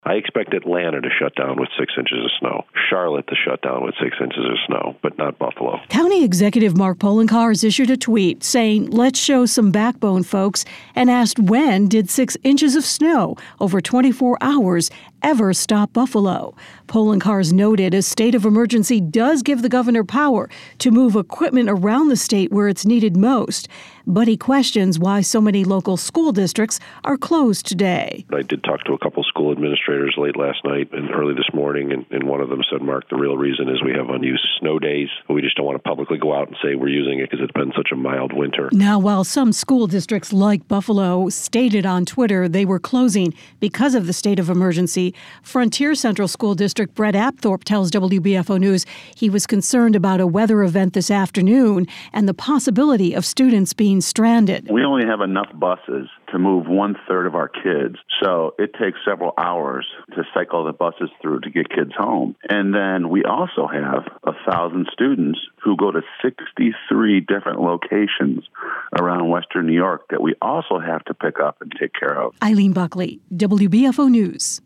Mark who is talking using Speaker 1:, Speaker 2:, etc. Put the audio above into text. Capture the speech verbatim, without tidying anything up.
Speaker 1: I expect Atlanta to shut down with six inches of snow, Charlotte to shut down with six inches of snow, but not Buffalo.
Speaker 2: County Executive Mark Poloncarz has issued a tweet saying, "Let's show some backbone, folks," and asked when did six inches of snow over twenty-four hours ever stop Buffalo. Poloncarz noted a state of emergency does give the governor power to move equipment around the state where it's needed most, but he questions why so many local school districts are closed today.
Speaker 1: I did talk to a couple school administrators late last night and early this morning, and, and one of them said, Mark, the real reason is we have unused snow days. We just don't want to publicly go out and say we're using it because it's been such a mild winter.
Speaker 2: Now, while some school districts like Buffalo stated on Twitter they were closing because of the state of emergency, Frontier Central School District Brett Apthorpe tells W B F O News he was concerned about a weather event this afternoon and the possibility of students being stranded.
Speaker 3: We only have enough buses to move one-third of our kids, so it takes several hours to cycle the buses through to get kids home. And then we also have a thousand students who go to sixty-three different locations around Western New York that we also have to pick up and take care of.
Speaker 2: Eileen Buckley, W B F O News.